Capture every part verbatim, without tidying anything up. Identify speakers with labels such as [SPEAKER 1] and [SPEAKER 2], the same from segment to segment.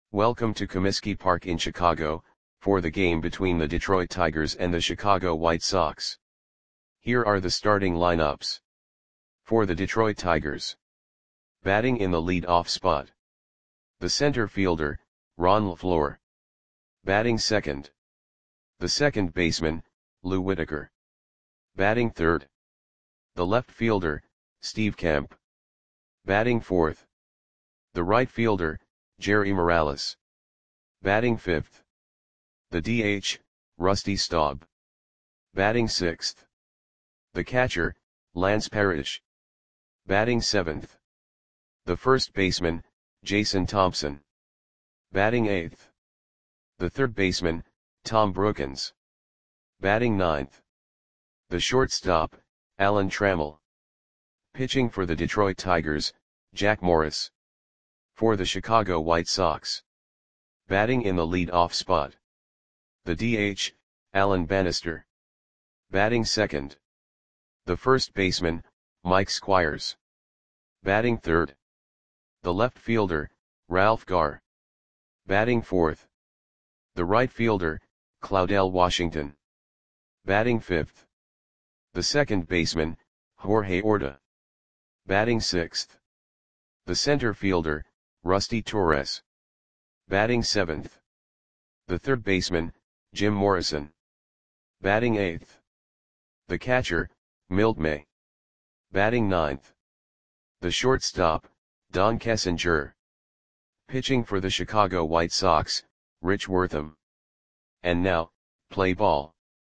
[SPEAKER 1] Welcome to Comiskey Park in Chicago, for the game between the Detroit Tigers and the Chicago White Sox. Here are the starting lineups. For the Detroit Tigers. Batting in the lead-off spot. The center fielder, Ron LeFlore. Batting second. The second baseman, Lou Whitaker. Batting third. The left fielder, Steve Kemp. Batting fourth. The right fielder, Jerry Morales. Batting fifth. The D H, Rusty Staub. Batting sixth. The catcher, Lance Parrish. Batting seventh. The first baseman, Jason Thompson. Batting eighth. The third baseman, Tom Brookens. Batting ninth. The shortstop, Alan Trammell. Pitching for the Detroit Tigers, Jack Morris. For the Chicago White Sox. Batting in the lead-off spot. The D H, Alan Bannister. Batting second. The first baseman, Mike Squires. Batting third. The left fielder, Ralph Garr. Batting fourth. The right fielder, Claudell Washington. Batting fifth. The second baseman, Jorge Orta. Batting sixth. The center fielder, Rusty Torres. Batting seventh. The third baseman, Jim Morrison. Batting eighth. The catcher, Milt May. Batting ninth. The shortstop, Don Kessinger. Pitching for the Chicago White Sox, Rich Wortham. And now, play ball.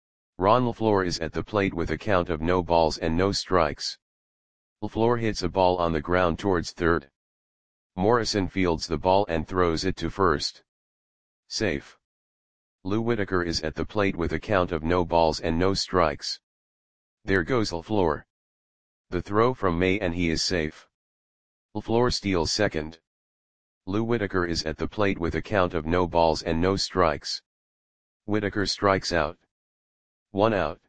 [SPEAKER 1] Ron LeFlore is at the plate with a count of no balls and no strikes. LeFlore hits a ball on the ground towards third. Morrison fields the ball and throws it to first. Safe. Lou Whitaker is at the plate with a count of no balls and no strikes. There goes LeFlore. The throw from May and he is safe. LeFlore steals second. Lou Whitaker is at the plate with a count of no balls and no strikes. Whitaker strikes out. One out.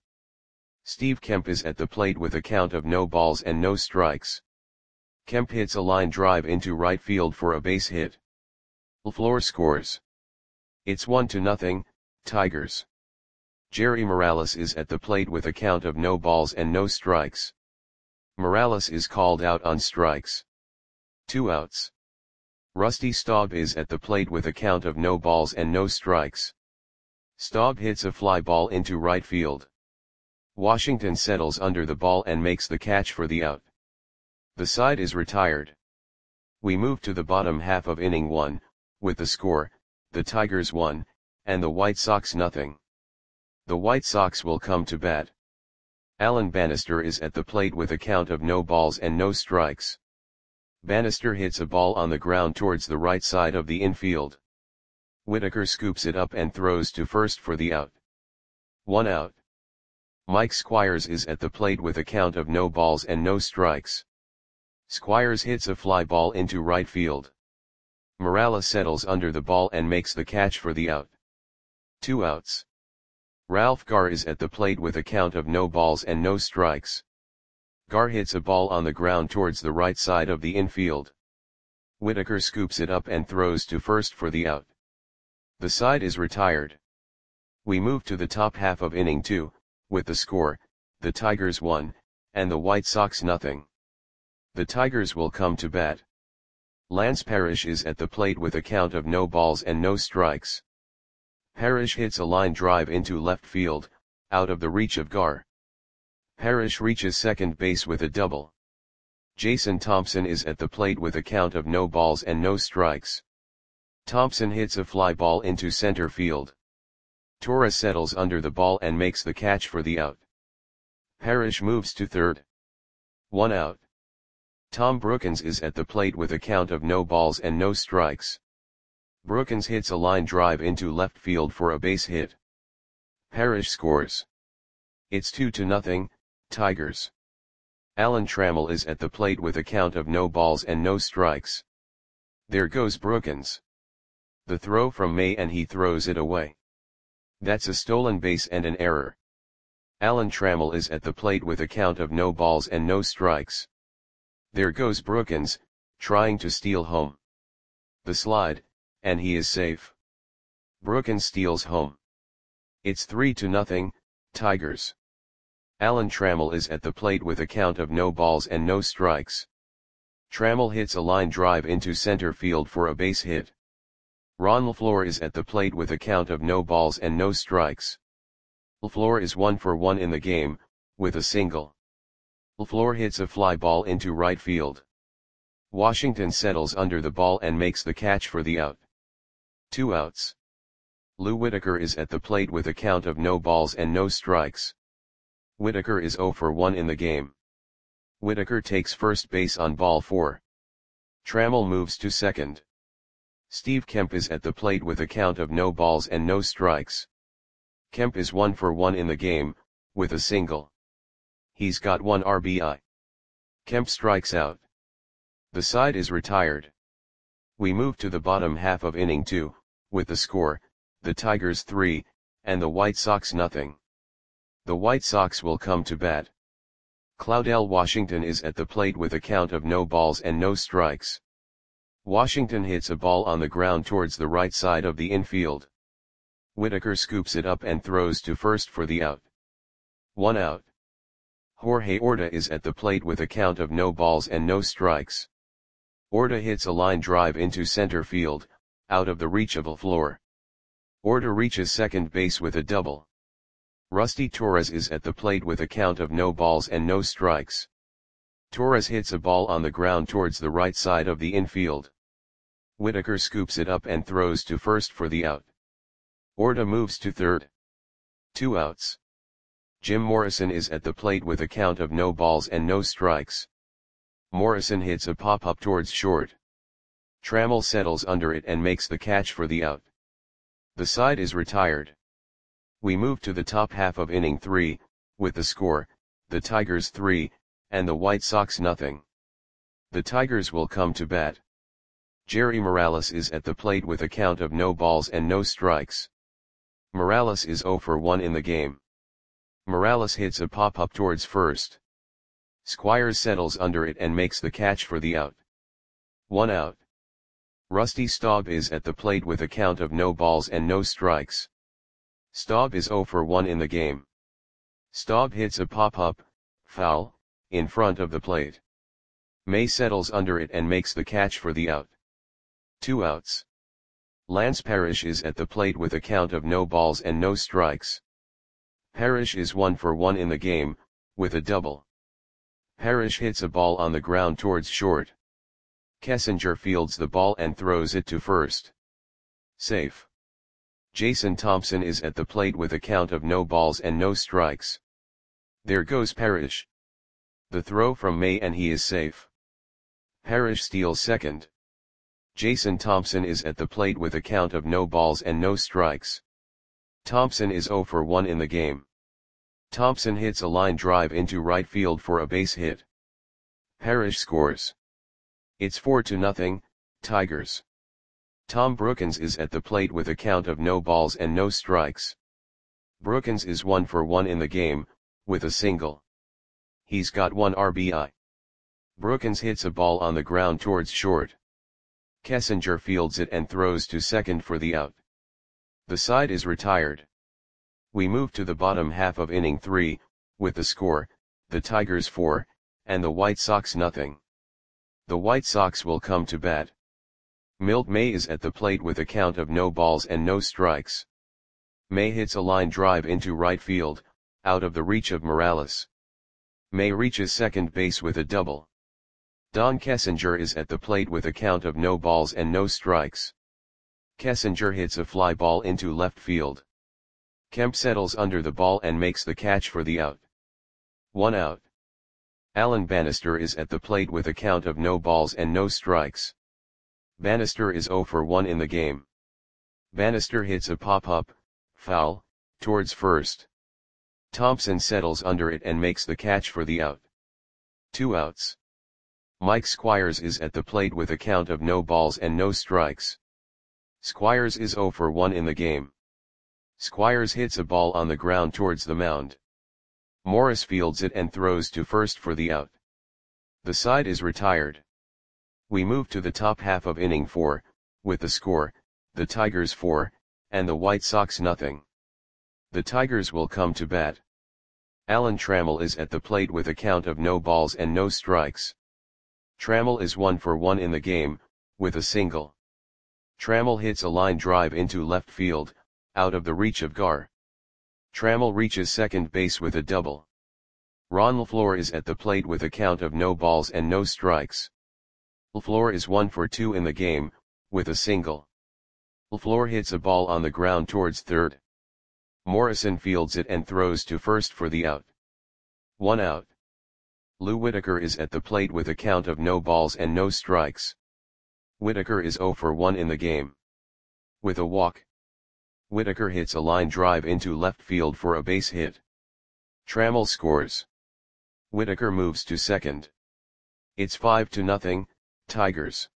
[SPEAKER 1] Steve Kemp is at the plate with a count of no balls and no strikes. Kemp hits a line drive into right field for a base hit. LeFlore scores. It's one to nothing, Tigers. Jerry Morales is at the plate with a count of no balls and no strikes. Morales is called out on strikes. Two outs. Rusty Staub is at the plate with a count of no balls and no strikes. Staub hits a fly ball into right field. Washington settles under the ball and makes the catch for the out. The side is retired. We move to the bottom half of inning one, with the score, the Tigers one, and the White Sox nothing. The White Sox will come to bat. Alan Bannister is at the plate with a count of no balls and no strikes. Bannister hits a ball on the ground towards the right side of the infield. Whitaker scoops it up and throws to first for the out. One out. Mike Squires is at the plate with a count of no balls and no strikes. Squires hits a fly ball into right field. Morales settles under the ball and makes the catch for the out. Two outs. Ralph Garr is at the plate with a count of no balls and no strikes. Garr hits a ball on the ground towards the right side of the infield. Whitaker scoops it up and throws to first for the out. The side is retired. We move to the top half of inning two, with the score, the Tigers one, and the White Sox nothing. The Tigers will come to bat. Lance Parrish is at the plate with a count of no balls and no strikes. Parrish hits a line drive into left field, out of the reach of Garr. Parrish reaches second base with a double. Jason Thompson is at the plate with a count of no balls and no strikes. Thompson hits a fly ball into center field. Torres settles under the ball and makes the catch for the out. Parrish moves to third. One out. Tom Brookens is at the plate with a count of no balls and no strikes. Brookens hits a line drive into left field for a base hit. Parrish scores. It's two to nothing, Tigers. Alan Trammell is at the plate with a count of no balls and no strikes. There goes Brookens. The throw from May and he throws it away. That's a stolen base and an error. Alan Trammell is at the plate with a count of no balls and no strikes. There goes Brookens, trying to steal home. The slide, and he is safe. Brookins steals home. It's three to nothing, Tigers. Alan Trammell is at the plate with a count of no balls and no strikes. Trammell hits a line drive into center field for a base hit. Ron LaFleur is at the plate with a count of no balls and no strikes. LaFleur is one for one in the game, with a single. LaFleur hits a fly ball into right field. Washington settles under the ball and makes the catch for the out. Two outs. Lou Whitaker is at the plate with a count of no balls and no strikes. Whitaker is zero for one in the game. Whitaker takes first base on ball four. Trammell moves to second. Steve Kemp is at the plate with a count of no balls and no strikes. Kemp is one for one in the game, with a single. He's got one R B I. Kemp strikes out. The side is retired. We move to the bottom half of inning two, with the score, the Tigers three, and the White Sox nothing. The White Sox will come to bat. Claudell Washington is at the plate with a count of no balls and no strikes. Washington hits a ball on the ground towards the right side of the infield. Whitaker scoops it up and throws to first for the out. One out. Jorge Orta is at the plate with a count of no balls and no strikes. Orta hits a line drive into center field, out of the reach of LaFleur. Orta reaches second base with a double. Rusty Torres is at the plate with a count of no balls and no strikes. Torres hits a ball on the ground towards the right side of the infield. Whitaker scoops it up and throws to first for the out. Orta moves to third. Two outs. Jim Morrison is at the plate with a count of no balls and no strikes. Morrison hits a pop-up towards short. Trammell settles under it and makes the catch for the out. The side is retired. We move to the top half of inning three, with the score, the Tigers three, and the White Sox nothing. The Tigers will come to bat. Jerry Morales is at the plate with a count of no balls and no strikes. Morales is zero for one in the game. Morales hits a pop-up towards first. Squires settles under it and makes the catch for the out. One out. Rusty Staub is at the plate with a count of no balls and no strikes. Staub is zero for one in the game. Staub hits a pop-up, foul, in front of the plate. May settles under it and makes the catch for the out. Two outs. Lance Parrish is at the plate with a count of no balls and no strikes. Parrish is one for one in the game, with a double. Parrish hits a ball on the ground towards short. Kessinger fields the ball and throws it to first. Safe. Jason Thompson is at the plate with a count of no balls and no strikes. There goes Parrish. The throw from May and he is safe. Parrish steals second. Jason Thompson is at the plate with a count of no balls and no strikes. Thompson is zero for one in the game. Thompson hits a line drive into right field for a base hit. Parrish scores. It's four to nothing, Tigers. Tom Brookins is at the plate with a count of no balls and no strikes. Brookins is one for one in the game, with a single. He's got one R B I. Brookins hits a ball on the ground towards short. Kessinger fields it and throws to second for the out. The side is retired. We move to the bottom half of inning three, with the score, the Tigers four, and the White Sox nothing. The White Sox will come to bat. Milt May is at the plate with a count of no balls and no strikes. May hits a line drive into right field, out of the reach of Morales. May reaches second base with a double. Don Kessinger is at the plate with a count of no balls and no strikes. Kessinger hits a fly ball into left field. Kemp settles under the ball and makes the catch for the out. One out. Alan Bannister is at the plate with a count of no balls and no strikes. Bannister is zero for one in the game. Bannister hits a pop-up, foul, towards first. Thompson settles under it and makes the catch for the out. Two outs. Mike Squires is at the plate with a count of no balls and no strikes. Squires is zero for one in the game. Squires hits a ball on the ground towards the mound. Morris fields it and throws to first for the out. The side is retired. We move to the top half of inning four, with the score, the Tigers four, and the White Sox nothing. The Tigers will come to bat. Alan Trammell is at the plate with a count of no balls and no strikes. Trammell is one for one in the game, with a single. Trammell hits a line drive into left field, out of the reach of Gar. Trammell reaches second base with a double. Ron LeFlore is at the plate with a count of no balls and no strikes. LeFlore is one for two in the game, with a single. LeFlore hits a ball on the ground towards third. Morrison fields it and throws to first for the out. One out. Lou Whitaker is at the plate with a count of no balls and no strikes. Whitaker is zero for one in the game. With a walk. Whitaker hits a line drive into left field for a base hit. Trammell scores. Whitaker moves to second. It's five to nothing, Tigers.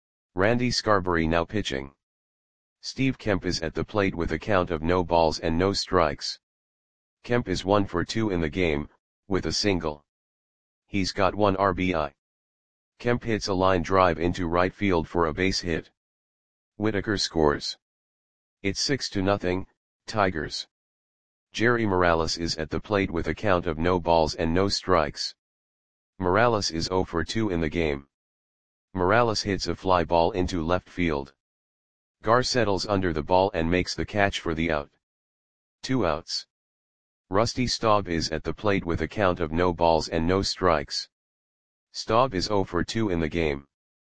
[SPEAKER 1] Randy Scarberry now pitching. Steve Kemp is at the plate with a count of no balls and no strikes. Kemp is one for two in the game, with a single. He's got one R B I. Kemp hits a line drive into right field for a base hit. Whitaker scores. It's six to nothing, Tigers. Jerry Morales is at the plate with a count of no balls and no strikes. Morales is zero for two in the game. Morales hits a fly ball into left field. Gar settles under the ball and makes the catch for the out. Two outs. Rusty Staub is at the plate with a count of no balls and no strikes. Staub is zero for two in the game.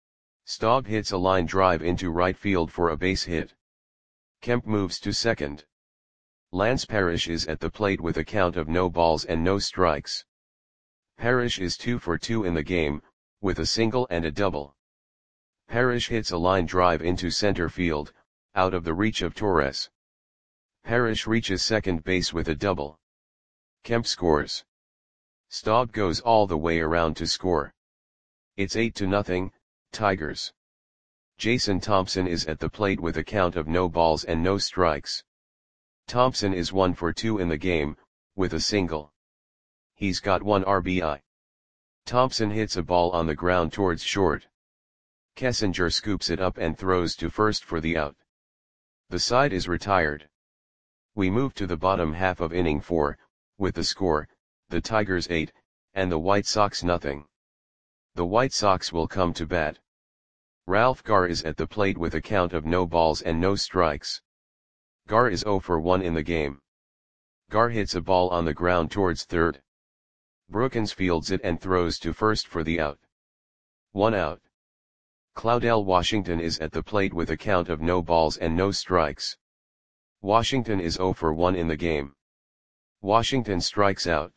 [SPEAKER 1] Staub hits a line drive into right field for a base hit. Kemp moves to second. Lance Parrish is at the plate with a count of no balls and no strikes. Parrish is two for two in the game, with a single and a double. Parrish hits a line drive into center field, out of the reach of Torres. Parrish reaches second base with a double. Kemp scores. Staub goes all the way around to score. It's eight to nothing, Tigers. Jason Thompson is at the plate with a count of no balls and no strikes. Thompson is one for two in the game, with a single. He's got one R B I. Thompson hits a ball on the ground towards short. Kessinger scoops it up and throws to first for the out. The side is retired. We move to the bottom half of inning four, with the score, the Tigers eight, and the White Sox nothing. The White Sox will come to bat. Ralph Gar is at the plate with a count of no balls and no strikes. Gar is zero for one in the game. Gar hits a ball on the ground towards third. Brookins fields it and throws to first for the out. One out. Claudell Washington is at the plate with a count of no balls and no strikes. Washington is zero for one in the game. Washington strikes out.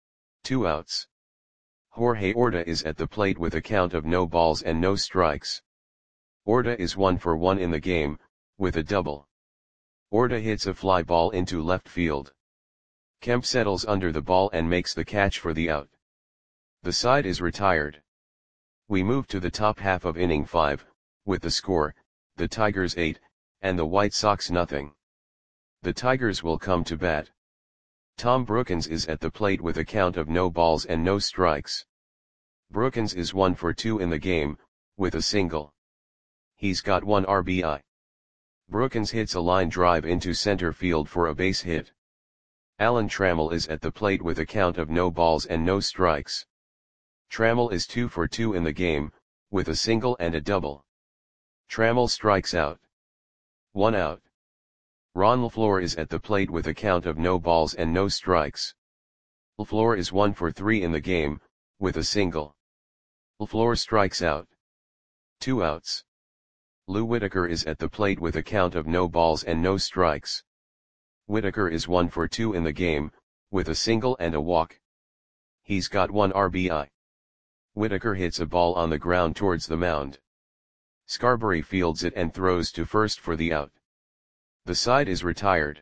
[SPEAKER 1] Two outs. Jorge Orta is at the plate with a count of no balls and no strikes. Orta is one for one in the game, with a double. Orta hits a fly ball into left field. Kemp settles under the ball and makes the catch for the out. The side is retired. We move to the top half of inning five, with the score, the Tigers eight, and the White Sox nothing. The Tigers will come to bat. Tom Brookins is at the plate with a count of no balls and no strikes. Brookins is one for two in the game, with a single. He's got one R B I. Brookins hits a line drive into center field for a base hit. Alan Trammell is at the plate with a count of no balls and no strikes. Trammell is two for two in the game, with a single and a double. Trammell strikes out. One out. Ron LeFlore is at the plate with a count of no balls and no strikes. LeFlore is one for three in the game, with a single. LeFlore strikes out. Two outs. Lou Whitaker is at the plate with a count of no balls and no strikes. Whitaker is one for two in the game, with a single and a walk. He's got one R B I. Whitaker hits a ball on the ground towards the mound. Scarberry fields it and throws to first for the out. The side is retired.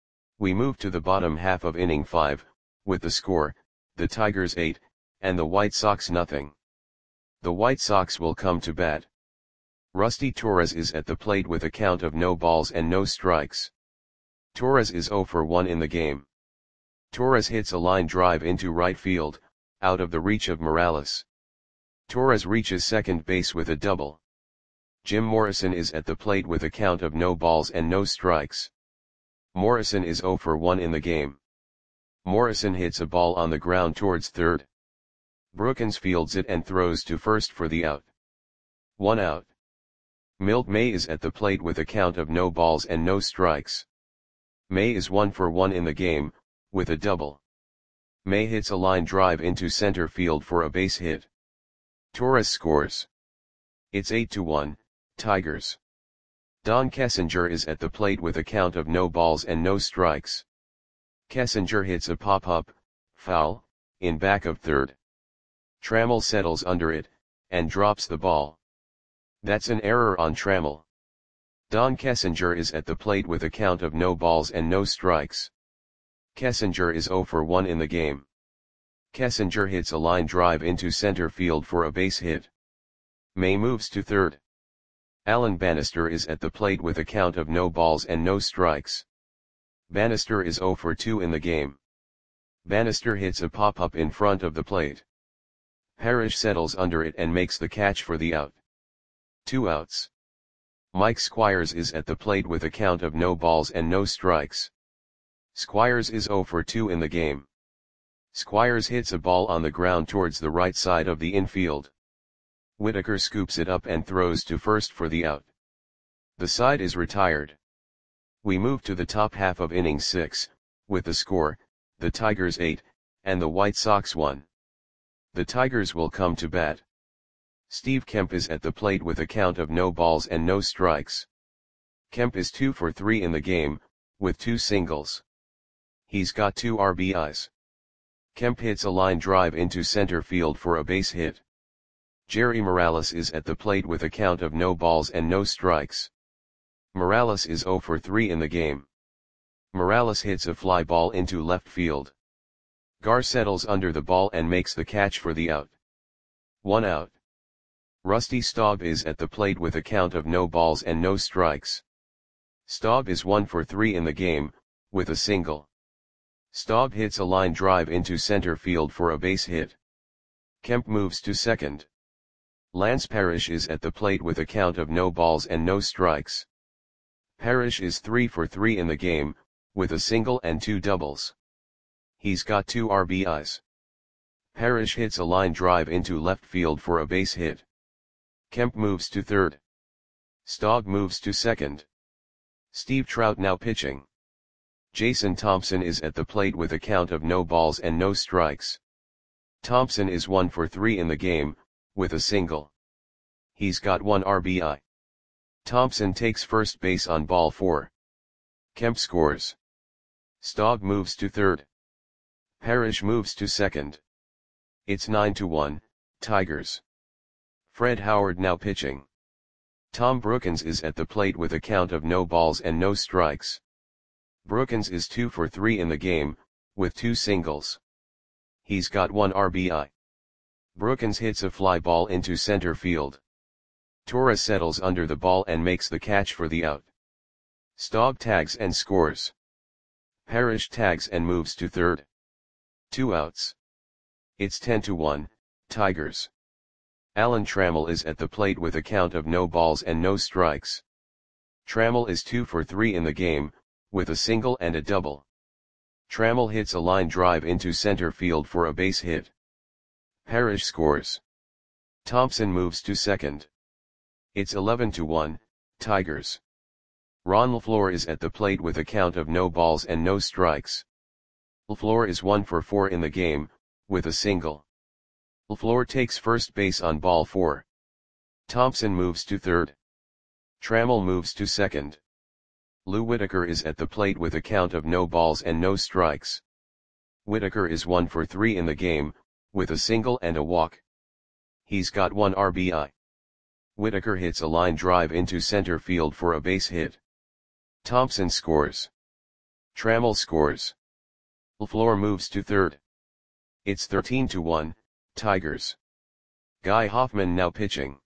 [SPEAKER 1] We move to the bottom half of inning five, with the score, the Tigers eight, and the White Sox nothing. The White Sox will come to bat. Rusty Torres is at the plate with a count of no balls and no strikes. Torres is zero for one in the game. Torres hits a line drive into right field, out of the reach of Morales. Torres reaches second base with a double. Jim Morrison is at the plate with a count of no balls and no strikes. Morrison is zero for one in the game. Morrison hits a ball on the ground towards third. Brookins fields it and throws to first for the out. One out. Milt May is at the plate with a count of no balls and no strikes. May is one for one in the game, with a double. May hits a line drive into center field for a base hit. Torres scores. It's eight to one, Tigers. Don Kessinger is at the plate with a count of no balls and no strikes. Kessinger hits a pop-up, foul, in back of third. Trammell settles under it, and drops the ball. That's an error on Trammell. Don Kessinger is at the plate with a count of no balls and no strikes. Kessinger is zero for one in the game. Kessinger hits a line drive into center field for a base hit. May moves to third. Alan Bannister is at the plate with a count of no balls and no strikes. Bannister is zero for two in the game. Bannister hits a pop-up in front of the plate. Parrish settles under it and makes the catch for the out. Two outs. Mike Squires is at the plate with a count of no balls and no strikes. Squires is zero for two in the game. Squires hits a ball on the ground towards the right side of the infield. Whitaker scoops it up and throws to first for the out. The side is retired. We move to the top half of inning six, with the score, the Tigers eight, and the White Sox one. The Tigers will come to bat. Steve Kemp is at the plate with a count of no balls and no strikes. Kemp is two for three in the game, with two singles. He's got two R B Is. Kemp hits a line drive into center field for a base hit. Jerry Morales is at the plate with a count of no balls and no strikes. Morales is zero for three in the game. Morales hits a fly ball into left field. Gar settles under the ball and makes the catch for the out. One out. Rusty Staub is at the plate with a count of no balls and no strikes. Staub is one for three in the game, with a single. Staub hits a line drive into center field for a base hit. Kemp moves to second. Lance Parrish is at the plate with a count of no balls and no strikes. Parrish is three for three in the game, with a single and two doubles. He's got two R B Is. Parrish hits a line drive into left field for a base hit. Kemp moves to third. Staub moves to second. Steve Trout now pitching. Jason Thompson is at the plate with a count of no balls and no strikes. Thompson is one for three in the game, with a single. He's got one R B I. Thompson takes first base on ball four. Kemp scores. Staub moves to third. Parrish moves to second. It's nine to one, Tigers. Fred Howard now pitching. Tom Brookins is at the plate with a count of no balls and no strikes. Brookins is two for three in the game, with two singles. He's got one R B I. Brookins hits a fly ball into center field. Torres settles under the ball and makes the catch for the out. Staub tags and scores. Parrish tags and moves to third. Two outs. It's ten to one, Tigers. Alan Trammell is at the plate with a count of no balls and no strikes. Trammell is two for three in the game, with a single and a double. Trammell hits a line drive into center field for a base hit. Parrish scores. Thompson moves to second. It's eleven to one, Tigers. Ron LaFleur is at the plate with a count of no balls and no strikes. LaFleur is one for four in the game, with a single. LaFleur takes first base on ball four. Thompson moves to third. Trammell moves to second. Lou Whitaker is at the plate with a count of no balls and no strikes. Whitaker is one for three in the game, with a single and a walk. He's got one R B I. Whitaker hits a line drive into center field for a base hit. Thompson scores. Trammell scores. LaFleur moves to third. It's thirteen to one, Tigers. Guy Hoffman now pitching.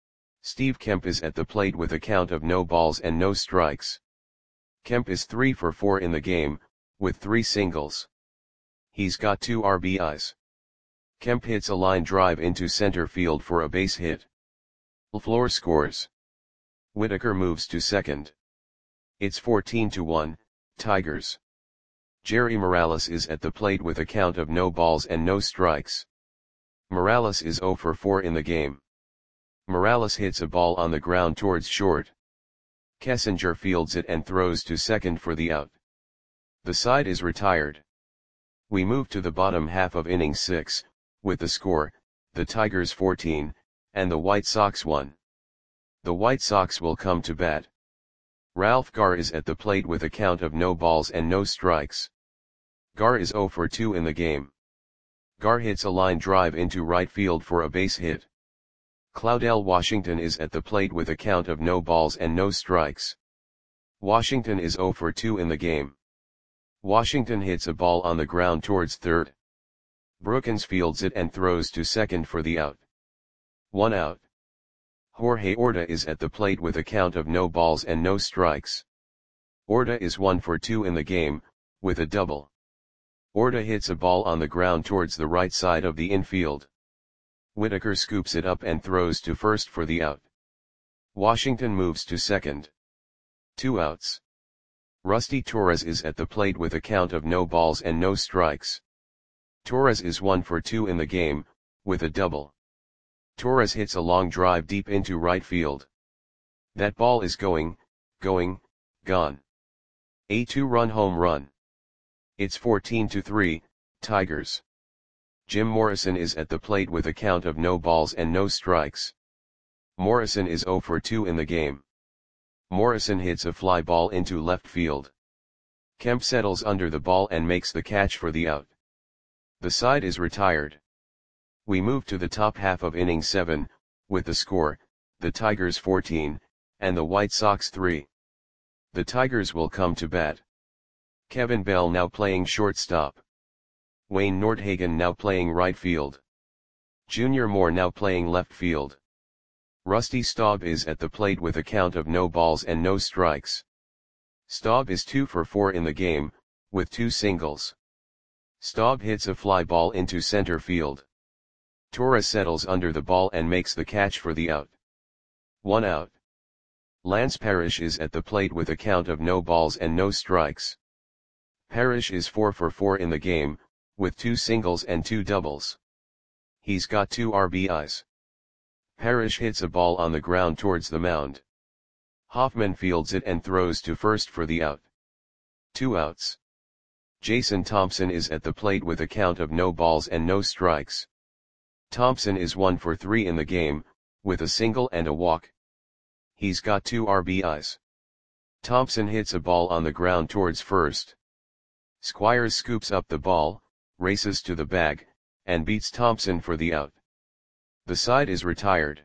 [SPEAKER 1] Steve Kemp is at the plate with a count of no balls and no strikes. Kemp is three for four in the game, with three singles. He's got two R B Is. Kemp hits a line drive into center field for a base hit. LaFleur scores. Whitaker moves to second. It's fourteen to one, Tigers. Jerry Morales is at the plate with a count of no balls and no strikes. Morales is zero for four in the game. Morales hits a ball on the ground towards short. Kessinger fields it and throws to second for the out. The side is retired. We move to the bottom half of inning six, with the score, the Tigers fourteen, and the White Sox one. The White Sox will come to bat. Ralph Garr is at the plate with a count of no balls and no strikes. Garr is zero for two in the game. Garr hits a line drive into right field for a base hit. Claudell Washington is at the plate with a count of no balls and no strikes. Washington is zero for two in the game. Washington hits a ball on the ground towards third. Brookins fields it and throws to second for the out. One out. Jorge Orta is at the plate with a count of no balls and no strikes. Orta is one for two in the game, with a double. Orta hits a ball on the ground towards the right side of the infield. Whitaker scoops it up and throws to first for the out. Washington moves to second. Two outs. Rusty Torres is at the plate with a count of no balls and no strikes. Torres is one for two in the game, with a double. Torres hits a long drive deep into right field. That ball is going, going, gone. A two-run home run. It's fourteen to three, Tigers. Jim Morrison is at the plate with a count of no balls and no strikes. Morrison is zero for two in the game. Morrison hits a fly ball into left field. Kemp settles under the ball and makes the catch for the out. The side is retired. We move to the top half of inning seven, with the score, the Tigers fourteen, and the White Sox three. The Tigers will come to bat. Kevin Bell now playing shortstop. Wayne Nordhagen now playing right field. Junior Moore now playing left field. Rusty Staub is at the plate with a count of no balls and no strikes. Staub is two for four in the game, with two singles. Staub hits a fly ball into center field. Torres settles under the ball and makes the catch for the out. One out. Lance Parrish is at the plate with a count of no balls and no strikes. Parrish is four for four in the game, with two singles and two doubles. He's got two R B Is. Parrish hits a ball on the ground towards the mound. Hoffman fields it and throws to first for the out. Two outs. Jason Thompson is at the plate with a count of no balls and no strikes. Thompson is one for three in the game, with a single and a walk. He's got two R B Is. Thompson hits a ball on the ground towards first. Squires scoops up the ball, races to the bag, and beats Thompson for the out. The side is retired.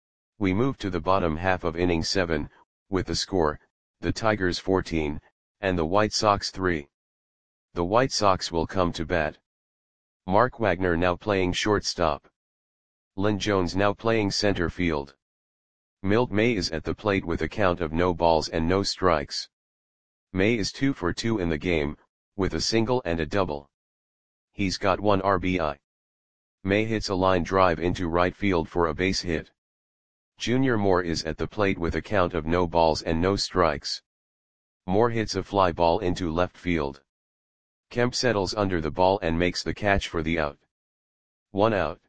[SPEAKER 1] We move to the bottom half of inning seven, with the score, the Tigers fourteen, and the White Sox three. The White Sox will come to bat. Mark Wagner now playing shortstop. Lynn Jones now playing center field. Milt May is at the plate with a count of no balls and no strikes. May is two for two in the game, with a single and a double. He's got one R B I. May hits a line drive into right field for a base hit. Junior Moore is at the plate with a count of no balls and no strikes. Moore hits a fly ball into left field. Kemp settles under the ball and makes the catch for the out. One out.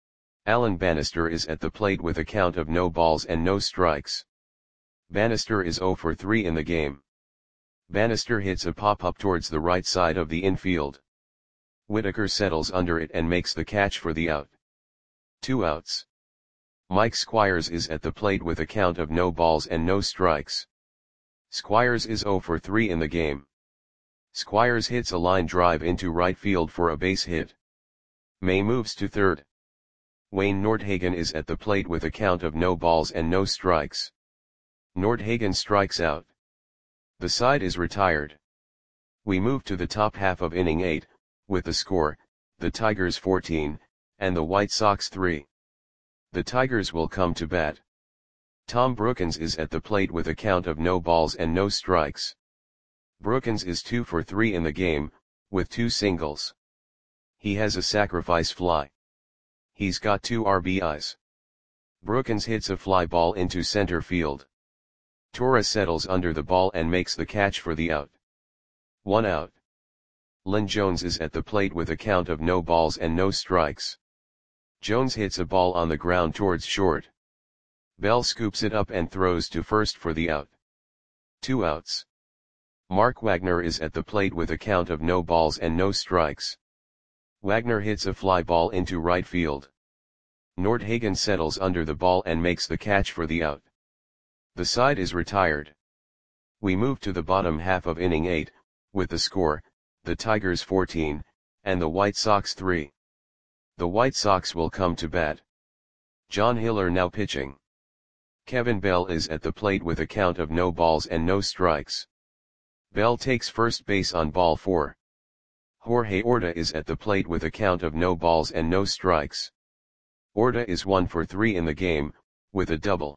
[SPEAKER 1] Alan Bannister is at the plate with a count of no balls and no strikes. Bannister is zero for three in the game. Bannister hits a pop-up towards the right side of the infield. Whitaker settles under it and makes the catch for the out. Two outs. Mike Squires is at the plate with a count of no balls and no strikes. Squires is zero for three in the game. Squires hits a line drive into right field for a base hit. May moves to third. Wayne Nordhagen is at the plate with a count of no balls and no strikes. Nordhagen strikes out. The side is retired. We move to the top half of inning eight, with the score, the Tigers fourteen, and the White Sox three. The Tigers will come to bat. Tom Brookins is at the plate with a count of no balls and no strikes. Brookins is two for three in the game, with two singles. He has a sacrifice fly. He's got two R B Is. Brookins hits a fly ball into center field. Torres settles under the ball and makes the catch for the out. One out. Lynn Jones is at the plate with a count of no balls and no strikes. Jones hits a ball on the ground towards short. Bell scoops it up and throws to first for the out. Two outs. Mark Wagner is at the plate with a count of no balls and no strikes. Wagner hits a fly ball into right field. Nordhagen settles under the ball and makes the catch for the out. The side is retired. We move to the bottom half of inning eight, with the score, the Tigers fourteen, and the White Sox three. The White Sox will come to bat. John Hiller now pitching. Kevin Bell is at the plate with a count of no balls and no strikes. Bell takes first base on ball four. Jorge Orta is at the plate with a count of no balls and no strikes. Orta is one for three in the game, with a double.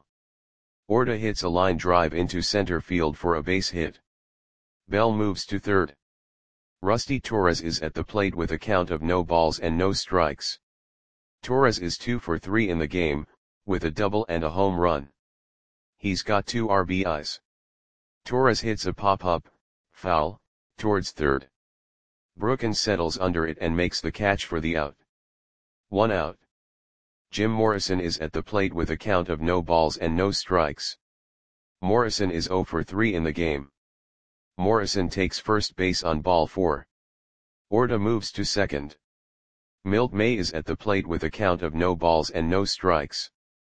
[SPEAKER 1] Orta hits a line drive into center field for a base hit. Bell moves to third. Rusty Torres is at the plate with a count of no balls and no strikes. Torres is two for three in the game, with a double and a home run. He's got two R B Is. Torres hits a pop-up, foul, towards third. Brookins settles under it and makes the catch for the out. One out. Jim Morrison is at the plate with a count of no balls and no strikes. Morrison is zero for three in the game. Morrison takes first base on ball four. Orta moves to second. Milt May is at the plate with a count of no balls and no strikes.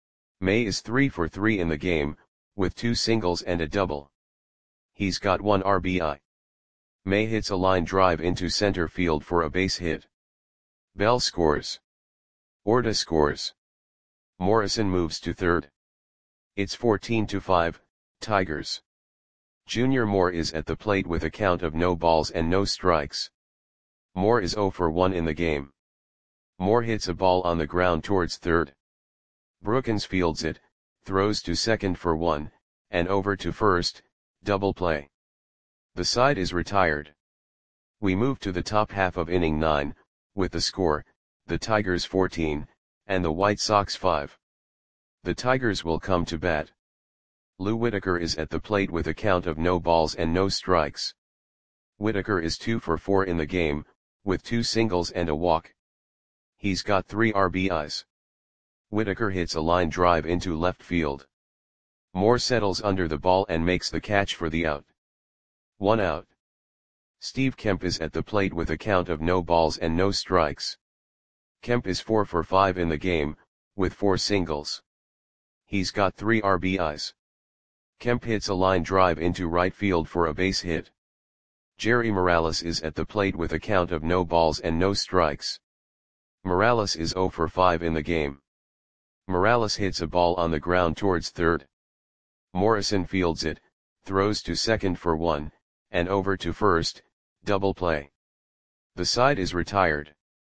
[SPEAKER 1] May is three for three in the game, with two singles and a double. He's got one R B I. May hits a line drive into center field for a base hit. Bell scores. Orta scores. Morrison moves to third. It's fourteen to five, Tigers. Junior Moore is at the plate with a count of no balls and no strikes. Moore is zero for one in the game. Moore hits a ball on the ground towards third. Brookins fields it, throws to second for one, and over to first, double play. The side is retired. We move to the top half of inning nine, with the score, the Tigers fourteen, and the White Sox five. The Tigers will come to bat. Lou Whitaker is at the plate with a count of no balls and no strikes. Whitaker is two for four in the game, with two singles and a walk. He's got three R B Is. Whitaker hits a line drive into left field. Moore settles under the ball and makes the catch for the out. One out. Steve Kemp is at the plate with a count of no balls and no strikes. Kemp is four for five in the game, with four singles. He's got three R B Is. Kemp hits a line drive into right field for a base hit. Jerry Morales is at the plate with a count of no balls and no strikes. Morales is zero for five in the game. Morales hits a ball on the ground towards third. Morrison fields it, throws to second for one, and over to first, double play. The side is retired.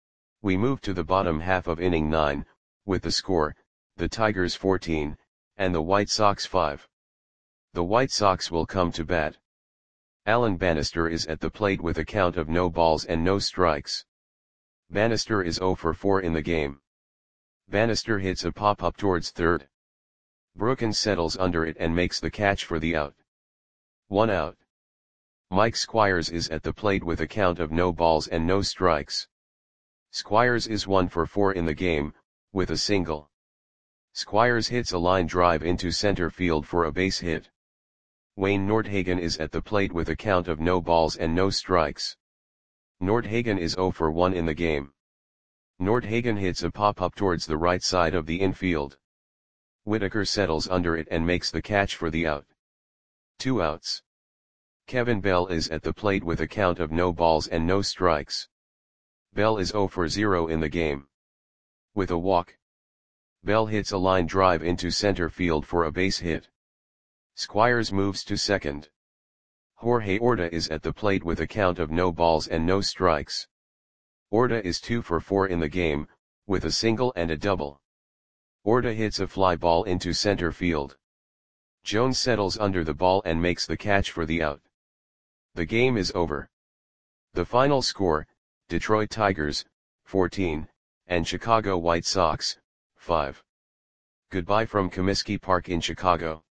[SPEAKER 1] We move to the bottom half of inning nine, with the score, the Tigers fourteen, and the White Sox five. The White Sox will come to bat. Alan Bannister is at the plate with a count of no balls and no strikes. Bannister is zero for four in the game. Bannister hits a pop-up towards third. Brookins settles under it and makes the catch for the out. One out. Mike Squires is at the plate with a count of no balls and no strikes. Squires is one for four in the game, with a single. Squires hits a line drive into center field for a base hit. Wayne Nordhagen is at the plate with a count of no balls and no strikes. Nordhagen is zero for one in the game. Nordhagen hits a pop-up towards the right side of the infield. Whitaker settles under it and makes the catch for the out. Two outs. Kevin Bell is at the plate with a count of no balls and no strikes. Bell is zero for zero in the game. With a walk. Bell hits a line drive into center field for a base hit. Squires moves to second. Jorge Orta is at the plate with a count of no balls and no strikes. Orta is two for four in the game, with a single and a double. Orta hits a fly ball into center field. Jones settles under the ball and makes the catch for the out. The game is over. The final score, Detroit Tigers, fourteen, and Chicago White Sox, five. Goodbye from Comiskey Park in Chicago.